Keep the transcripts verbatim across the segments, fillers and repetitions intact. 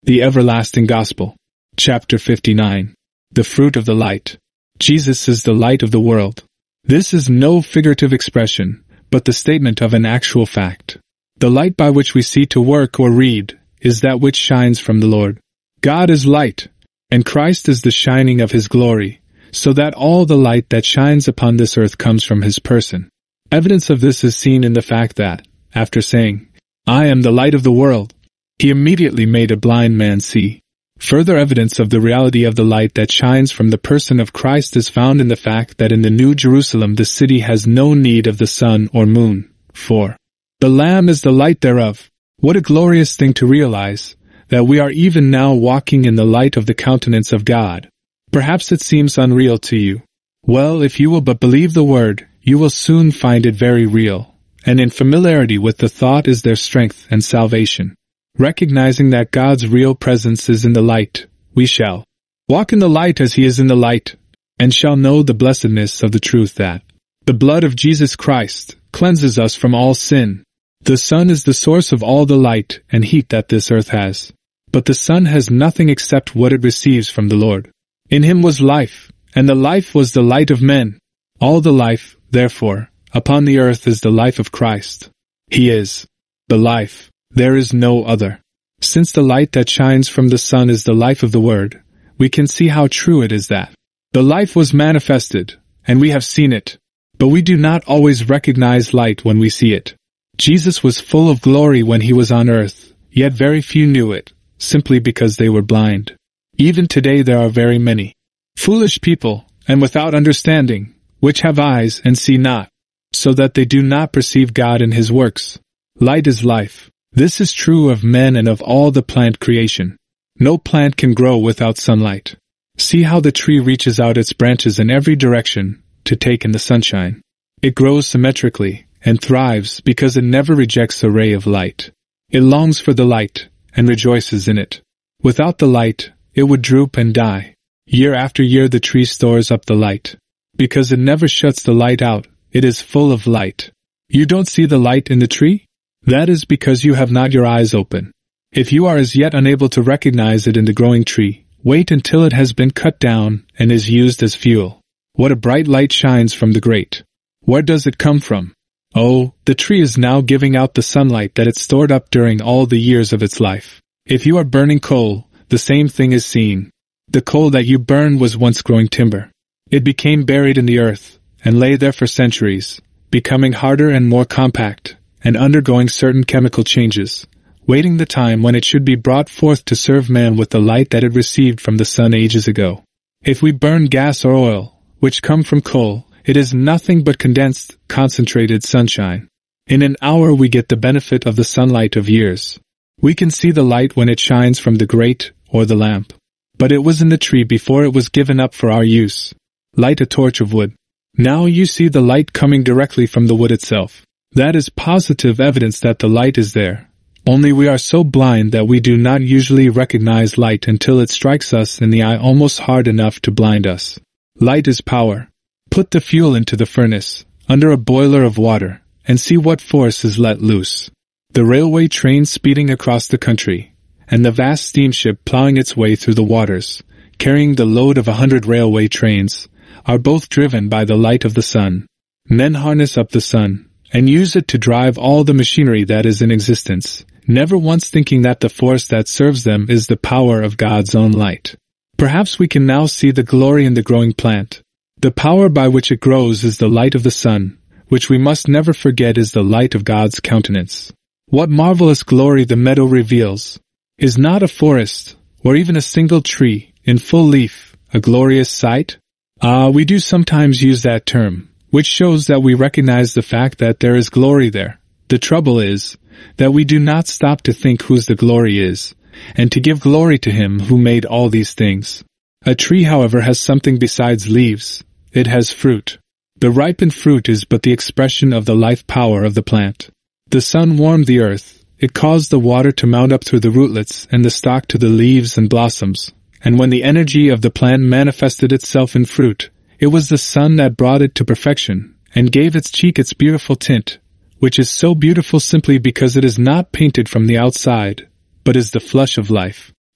The Everlasting Gospel. Chapter fifty-nine. The Fruit of the Light. Jesus is the light of the world. This is no figurative expression, but the statement of an actual fact. The light by which we see to work or read is that which shines from the Lord. God is light, and Christ is the shining of His glory, so that all the light that shines upon this earth comes from His person. Evidence of this is seen in the fact that, after saying, "I am the light of the world," He immediately made a blind man see. Further evidence of the reality of the light that shines from the person of Christ is found in the fact that in the New Jerusalem the city has no need of the sun or moon, for the Lamb is the light thereof. What a glorious thing to realize, that we are even now walking in the light of the countenance of God. Perhaps it seems unreal to you. Well, if you will but believe the word, you will soon find it very real, and in familiarity with the thought is their strength and salvation. Recognizing that God's real presence is in the light, we shall walk in the light as He is in the light, and shall know the blessedness of the truth that the blood of Jesus Christ cleanses us from all sin. The sun is the source of all the light and heat that this earth has. But the sun has nothing except what it receives from the Lord. In Him was life, and the life was the light of men. All the life, therefore, upon the earth is the life of Christ. He is the life. There is no other. Since the light that shines from the sun is the life of the Word, we can see how true it is that the life was manifested, and we have seen it. But we do not always recognize light when we see it. Jesus was full of glory when He was on earth, yet very few knew it, simply because they were blind. Even today there are very many foolish people, and without understanding, which have eyes and see not, so that they do not perceive God in His works. Light is life. This is true of men and of all the plant creation. No plant can grow without sunlight. See how the tree reaches out its branches in every direction to take in the sunshine. It grows symmetrically and thrives because it never rejects a ray of light. It longs for the light and rejoices in it. Without the light, it would droop and die. Year after year the tree stores up the light. Because it never shuts the light out, it is full of light. You don't see the light in the tree? That is because you have not your eyes open. If you are as yet unable to recognize it in the growing tree, wait until it has been cut down and is used as fuel. What a bright light shines from the grate. Where does it come from? Oh, the tree is now giving out the sunlight that it stored up during all the years of its life. If you are burning coal, the same thing is seen. The coal that you burned was once growing timber. It became buried in the earth, and lay there for centuries, becoming harder and more compact, and undergoing certain chemical changes, waiting the time when it should be brought forth to serve man with the light that it received from the sun ages ago. If we burn gas or oil, which come from coal, it is nothing but condensed, concentrated sunshine. In an hour we get the benefit of the sunlight of years. We can see the light when it shines from the grate or the lamp. But it was in the tree before it was given up for our use. Light a torch of wood. Now you see the light coming directly from the wood itself. That is positive evidence that the light is there. Only we are so blind that we do not usually recognize light until it strikes us in the eye almost hard enough to blind us. Light is power. Put the fuel into the furnace, under a boiler of water, and see what force is let loose. The railway train speeding across the country, and the vast steamship plowing its way through the waters, carrying the load of a hundred railway trains, are both driven by the light of the sun. Men harness up the sun, and use it to drive all the machinery that is in existence, never once thinking that the force that serves them is the power of God's own light. Perhaps we can now see the glory in the growing plant. The power by which it grows is the light of the sun, which we must never forget is the light of God's countenance. What marvelous glory the meadow reveals! Is not a forest, or even a single tree, in full leaf, a glorious sight? Ah, we do sometimes use that term, which shows that we recognize the fact that there is glory there. The trouble is that we do not stop to think whose the glory is, and to give glory to Him who made all these things. A tree, however, has something besides leaves. It has fruit. The ripened fruit is but the expression of the life power of the plant. The sun warmed the earth. It caused the water to mount up through the rootlets and the stalk to the leaves and blossoms. And when the energy of the plant manifested itself in fruit, it was the sun that brought it to perfection, and gave its cheek its beautiful tint, which is so beautiful simply because it is not painted from the outside, but is the flush of life.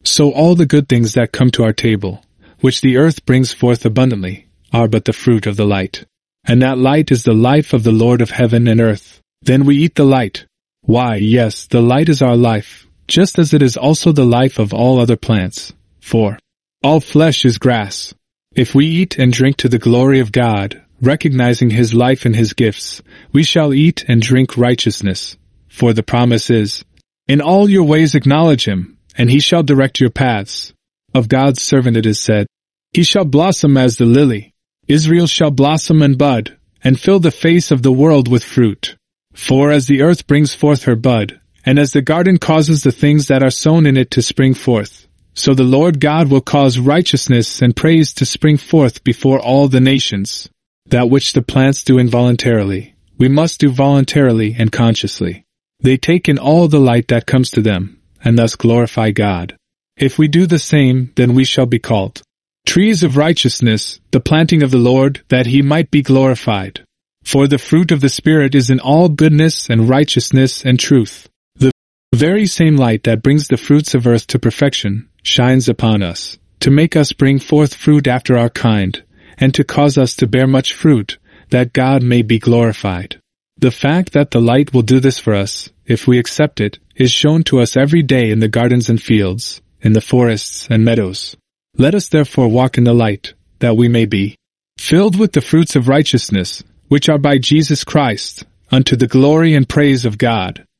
So all the good things that come to our table, which the earth brings forth abundantly, are but the fruit of the light. And that light is the life of the Lord of heaven and earth. Then we eat the light. Why, yes, the light is our life, just as it is also the life of all other plants. For all flesh is grass. If we eat and drink to the glory of God, recognizing His life and His gifts, we shall eat and drink righteousness. For the promise is, in all your ways acknowledge Him, and He shall direct your paths. Of God's servant it is said, He shall blossom as the lily. Israel shall blossom and bud, and fill the face of the world with fruit. For as the earth brings forth her bud, and as the garden causes the things that are sown in it to spring forth, so the Lord God will cause righteousness and praise to spring forth before all the nations. That which the plants do involuntarily, we must do voluntarily and consciously. They take in all the light that comes to them, and thus glorify God. If we do the same, then we shall be called trees of righteousness, the planting of the Lord, that He might be glorified. For the fruit of the Spirit is in all goodness and righteousness and truth. The very same light that brings the fruits of earth to perfection shines upon us, to make us bring forth fruit after our kind, and to cause us to bear much fruit, that God may be glorified. The fact that the light will do this for us, if we accept it, is shown to us every day in the gardens and fields, in the forests and meadows. Let us therefore walk in the light, that we may be filled with the fruits of righteousness, which are by Jesus Christ, unto the glory and praise of God.